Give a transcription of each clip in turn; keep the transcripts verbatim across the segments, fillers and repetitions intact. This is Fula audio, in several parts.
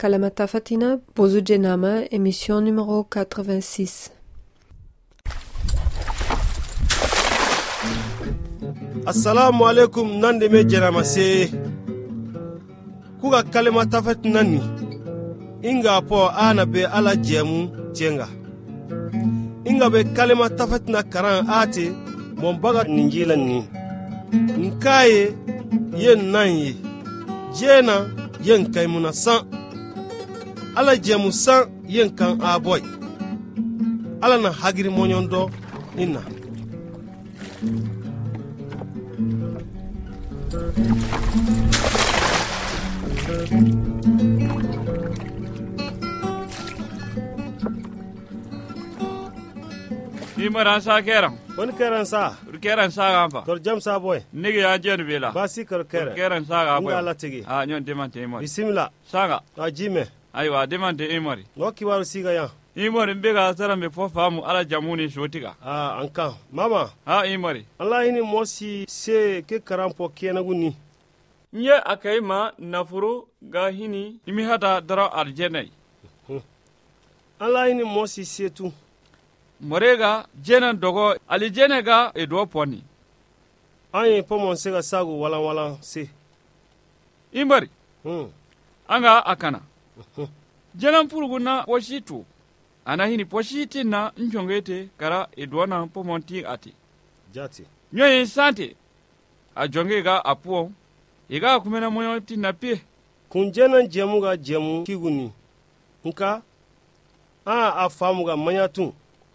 Kalamata Fatina, Bozu Djenama, émission numéro quatre-vingt-six. Assalamu alaikum nande me Djenama se. Kuga Kalamata Fatina ni. Inga po ana be ala jemu tienga. Inga be Kalamata Fatina karan ate, mombaga ninjila ni. Nkaye, yen nanye. Jena, yen kaimuna san. Ala jemu san yen kan aboy. Ala na hagiri monyondo ina. Imaran sa keran. Wani keran sa? Keran sa gampa. Tor jam sa boy. Nigi ya jen bela. Basi kar keran. Keran sa ga boy. Nga ala tigi. Ah nyon demante imori. Bismillah. Saga. Ajime. Aywa demante imori. Ngoki waru siga ya. Imori mbega sara me fofa mu ala jamuni shotiga. Ah anka. Mama. Ha imori. Allah ini mosi se ke karampo kena guni. Nye akai ma nafuru ga hini imi hata dara arjenai. Allah ini mosi se tu. Morega jena dogo ali jene ga edo poni. Anye pomon sega sagu wala wala se. Imori. Hmm. Anga akana. Jena mpuruguna poshitu. Ana hini poshiti na nchongete kara edwana pomonti ati. Jati. Nyoye sante. A jonge ga apuo. Iga kumena moyo tina pie. Kunjena jemu ga jemu kiguni. Nka. Ah afamu ga manyatun.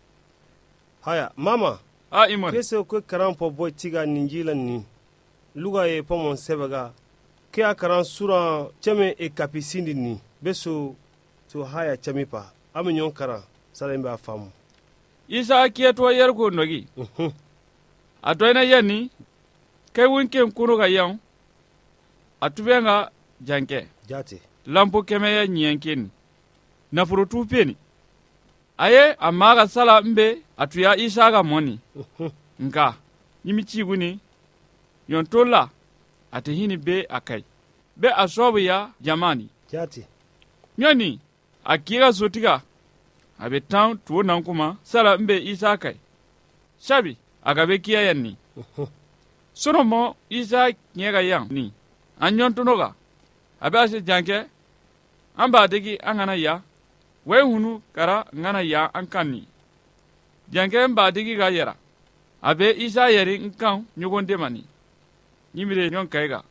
Haya, mama. Ah imori. Kese kwe karan po boy tiga ninjila ni. Luga ye pomon sebega. Ke a karan sura cheme e kapisindi ni. Beso to haya chamipa. Ame nyon karan. Salembe afamu. Isa kieto yerko nogi. Mhm. Atoina yani. Kai winke mkuru ga yang. Atubenga janke. Jati. Lampo kemeya nyenkeni. Nafuru tupeni. Aye amaga sala mbe atuya isa ga moni. Nka. Nimichi guni. Yontola. Ate hini be akai. Be asobu ya jamani. Jati. Nyoni. Akira sotiga. Abe town tuwo nankuma sala mbe isa kai. Shabi. Agabe kia yanni. Sono mo isa nyega yang ni. Anyon tunoga. Abe ase janke. Amba degi angana ya. Wai hunu kara ngana ya ankani. Janke mba degi ga yera. Abe isa yeri nkan nyugonde mani. Nyimire nyon kaiga.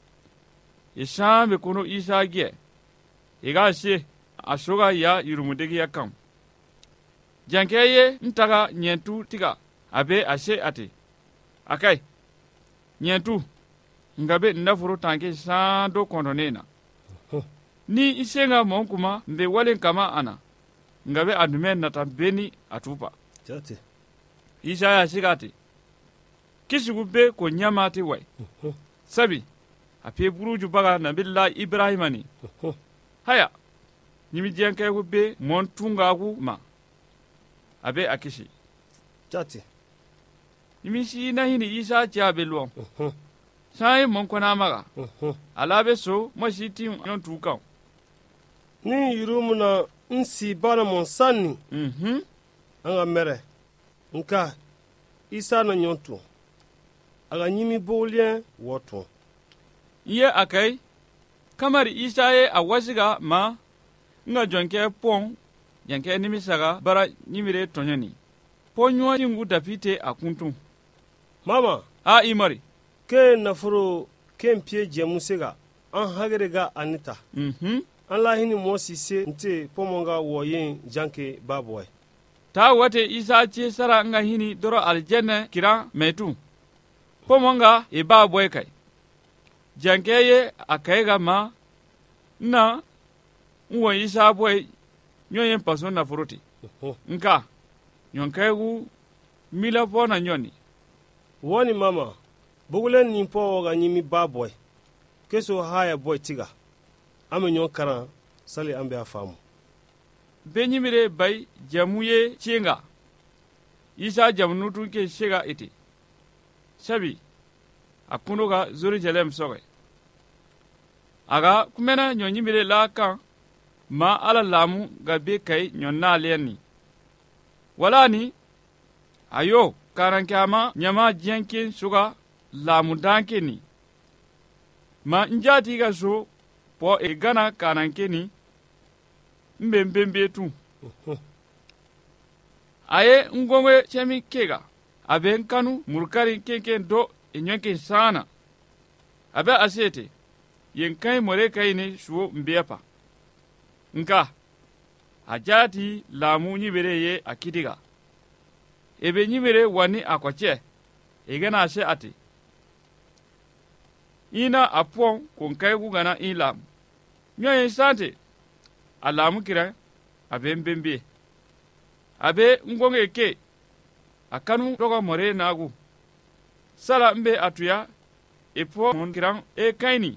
Ishambe kuno isa gie. Iga se asoga ya yurumudegi ya kam. Janke ye ntaga nyentu tiga. Abe ase ate. Akai. Nyentu. Ngabe ndafuru tanke sando kondonena. Ni isenga monkuma mbe wale kama ana. Ngabe adume natambeni atupa. Jati. Isa ya sigati. Kishigube ko nyamati wai. Sabi. Ape buruju baga nabilla Ibrahimani. Haya. Nimi jenke gube montunga gu ma. Abe akishi. Jati. Nimi shi na hini isa jabe luon. Sai monkona maga. Alabe so mo shiti yon tuka. Ni yurumuna nsi bana monsani. Mhm. Anga mere. Nka. Isa na nyontu. Aga nyimi bolien wotu. Iye akai. Kamari isa ye awasiga ma. Nga jonke pon. Yanke nimisaga bara nyimire tonyoni. Ponyo tingu dapite akuntu. Mama. A imari. Ke nafuro ke mpie jemu sega. An hagere ga anita. Mhm. An lahini mosi se nte pomonga woyen janke baboy. Ta wate isa ce sara nga hini doro aljanna kira metu. Pomonga e ba boy kai. Jankeye akaiga ma na uwa isa boy nyoyen paso na furuti. Nka nyonkaigu mila pona nyoni. Wani mama. Bugulen nimpo ga nyimi baboy. Keso haya boy tiga. Ame nyon karan sali ambe afamu. Benyimire bay jamuye chenga. Isa jamnutu ke shega iti. Sabi akunuga Jerusalem soge. Aga kumena nyonyimire la kan ma ala lamu ga be kai nyonna leni wala ni ayo karankama nyama jenkin suga lamu danke ni ma njati ga so po e gana karanke ni mbembembe tu aye ngongwe chemi kega abe kanu murkari kenken do e nyonke sana abe asete yen kai more kai ne shuo mbepa nka ajati lamu nyibere ye akidiga ebe nyibere wani akwache egana ashe ati ina apon kon kai gugana ilam nyoyen sante alamu kira abe mbembe abe ngonge ke akanu toga more nagu sala mbe atuya epo mon kiran e kaini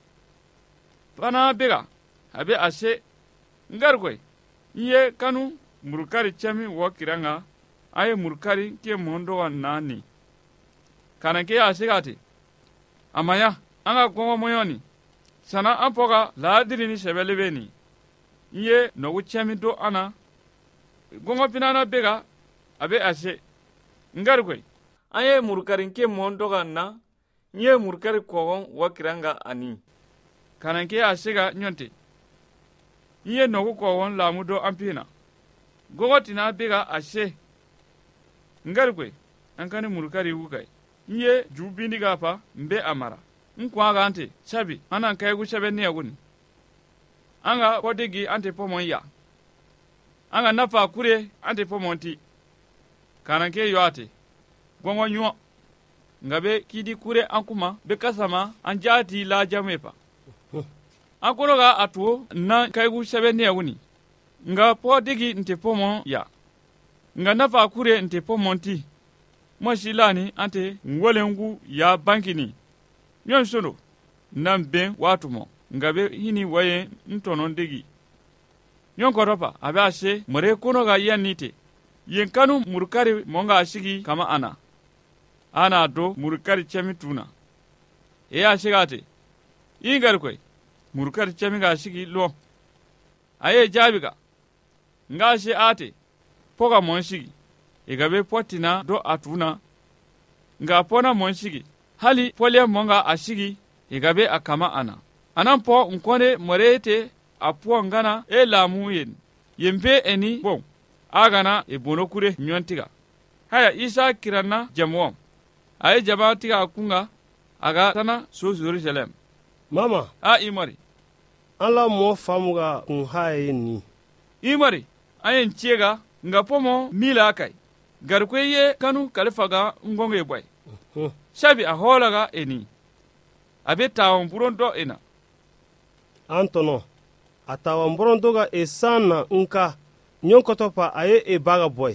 pana bega abe ase ngargoy iye kanu murkari chami wo kiranga aye murkari ke mondo wa nani kana ke ase gati amaya anga gongo moyoni sana ampoga ladiri ni sebelebeni iye no chami do ana gongo pinana bega abe ase ngargoy aye murkari ke mondo ga na iye murkari kogon wo kiranga ani kana ke ase ga nyonte iye nogu kogon lamudo ampina gogotina bega ashe ngargwe ankane murkari wukai iye jubindi gafa mbe amara nkwa ga ante chabi anan kai gu chabe ne yagun anga kodigi ante pomon ya anga nafa kure ante pomonti kananke yoate gongo nyo ngabe kidi kure ankuma be kasama anjati la jamepa akologa atu na kaigu sebe ne wuni nga po digi nte pomon ya nga nafa kure nte pomonti mo shilani ante ngolengu ya bankini nyon sono nam ben watumo ngabe hini waye ntonon digi nyon koropa abe ase more kono ga yanite yenkanu murkari monga ashigi kama ana ana do murkari chamituna e ashigate ingar koy murkar chami ga shigi lo aye jabiga nga she ate poga mon shigi igabe potina do atuna nga pona mon shigi hali polya monga ashigi igabe akama ana anan po nkone morete apo ngana e lamu yen yembe eni bon agana e bonokure nyontiga haya isa kirana jamwom aye jabatiga akunga aga tana so Jerusalem mama a imari ala mo famuga kun haye ni imari ayen ciega nga pomo mila kai garkweye kanu kalifaga ngonge boy uh-huh. shabi a holaga eni abe tawon burondo ena antono atawon burondo ga esana nka nyonkotopa aye e baga boy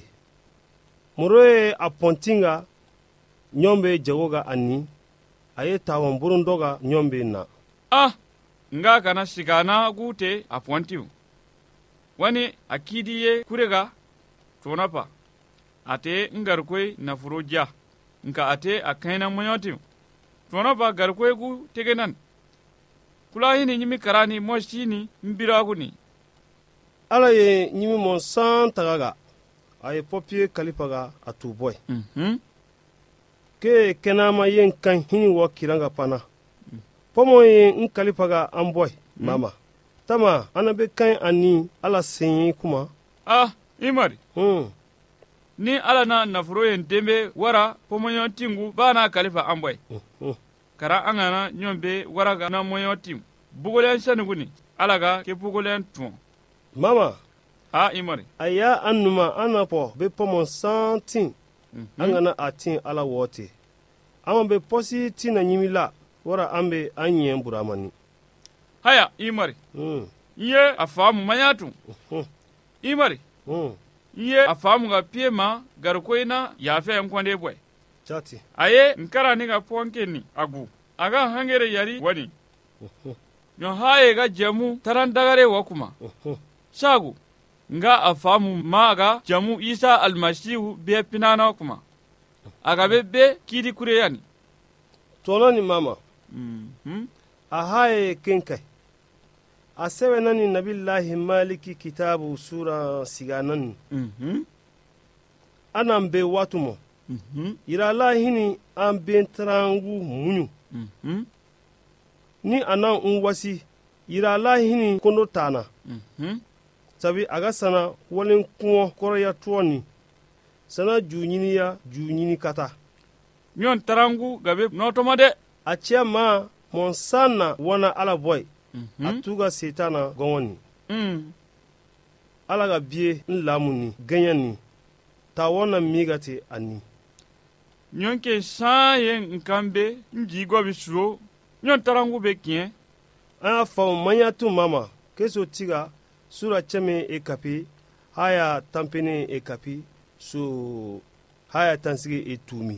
muroe apontinga nyombe jagoga ani aye tawon burondo ga nyombe na ah nga kana sigana gute a pontiu wani akidiye kurega tonapa ate ngarkoi na furoja nka ate akaina monyotim tonapa garkoi gu tegenan kula hini nyimi karani moshini mbiraguni ala ye nyimi mon san tagaga aye popie kalipaga atu boy mhm ke kenama yen kan hini wo kiranga pana pomo ye nkalipaga amboy hmm. mama tama anabe kan ani ala senyi kuma ah imari hmm. ni ala na nafuro yen dembe wara pomo yon tingu bana kalifa amboy hmm. kara angana nyombe wara ga na moyon tim bugolen sanuguni ala ga ke bugolen tun mama ah imari aya annuma anapo be pomo santin mm-hmm. angana atin ala wote ama be posi tina nyimila wara ambe anyen buramani haya imari mm. iye afamu mayatu mm. imari mm. iye afamu ga piema garkoina yafe nkonde boy chati aye nkara ni ga ponkeni agu aga hangere yari wani mm. nyo haye ga jamu tarandagare wakuma mm. shagu nga afamu maga jamu Isa almasihu be pinana kuma aga bebe kidi kureyani toloni mama mhm mm ahaye kenkai a sɛbɛnna nabilahi maliki kitabu sura siganan mhm anan be watu mo mhm ira lahini an ben trangu munyu mhm ni anan un wasi ira lahini kondo tana mhm sabi aga sana walin kuo koroya tuoni sana junyini ya junyini kata nyon tarangu gabe notoma de a cɛ ma mon sanna wana ala boy mhm a tuga setana gɔngɔni mm ala ka bie n lamu ni gɛɲɛ ni ta wana miga te ani nyon ke san ye nkambe nji gobi suo nyon tarangu be kien an y'a fɔ manya tun mama keso tiga sura cɛmi e kapi haya tampene e kapi so haya tansigi e tumi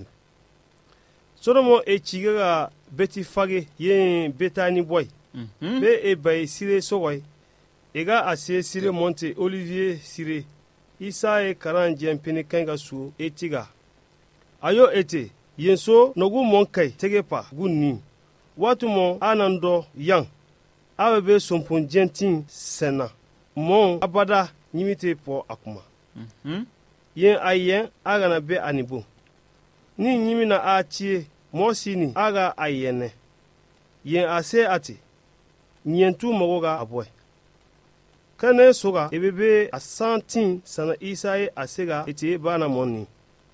solomo e ciga ka beti fage yen betani boy mhm be e bay sire sogoy e ga a se sire monte olivier sire isa e karan jempini kanga su e tiga ayo ete yen so nogu mon kai tege pa gunni watu mo anando yang abe be sompon jentin sena mon abada nyimite po akuma mhm yen ayen aga na be anibo ni nyimi na a tie mosini aga ayene yen ase ati nyentu mogo ga aboy kane soga ebebe a santin sana isaye asega ete bana monni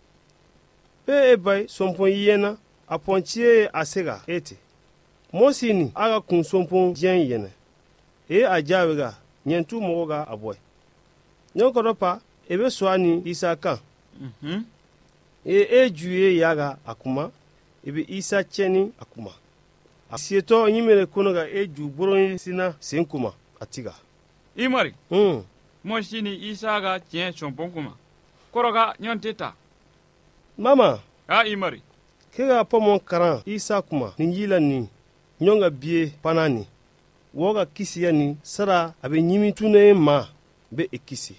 pe ebay sompon yena a ponchie asega ete mosini aga kun sompon jen yene e a jawe ga nyentu mogo ga aboy nyokodo pa ebe soani isa kan mhm e e juye yaga akuma ebe isa cheni akuma asieto nyimere kono ga e ju boron sina senkuma atiga imari mm mo shini isa ga kien chompon kuma koroga nyon teta mama a imari kega pomon karan isa kuma ninjila ni nyonga bie panani woga kisi yani sara abe nyimi tune ma be ekisi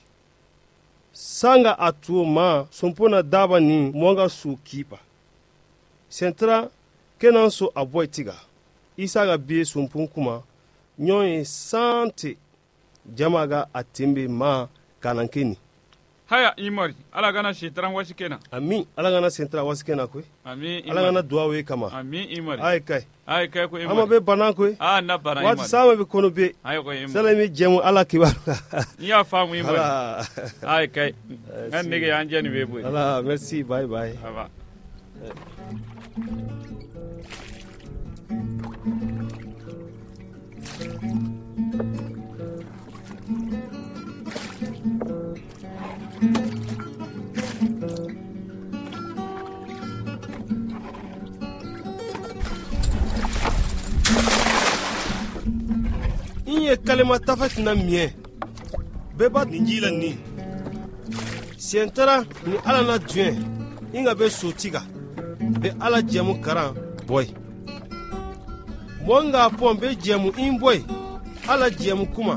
sanga atuo ma sompona daba ni mwanga su kipa sentra kenan so aboy tiga isa ga bie sompon kuma nyon sante jamaga atembe ma kanankeni haya imari ala gana shitaran wasi kenan ami ala gana sentra wasikena kwe ami imari ala gana duawe kama ami imari ay kai ay kai ko imari ama be banan kwe ah na bana wati imari sama be kono be ay ko imari salami jemu ala kibar ya famu imari ala ay kai nan nige yanje ni be boy ala merci bye bye aba inye kalima tafat na miye beba ninjila ni sientara ni ala na duen inga be sotiga be ala jemu karan boy monga pon be jemu in boy ala jemu kuma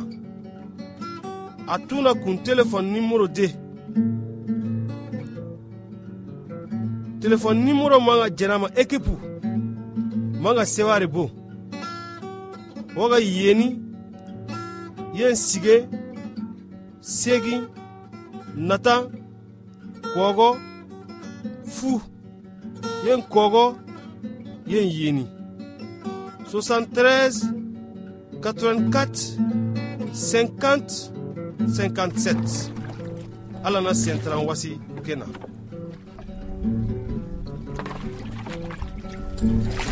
atuna kun telefone numero de telefone numero manga jenama ekipu manga sewari bo woga yeni yen sige segi nata kogo fu yen kogo yen yeni soixante-treize quatre-vingt-quatre cinquante cinquante-sept ala na sentran wasi kena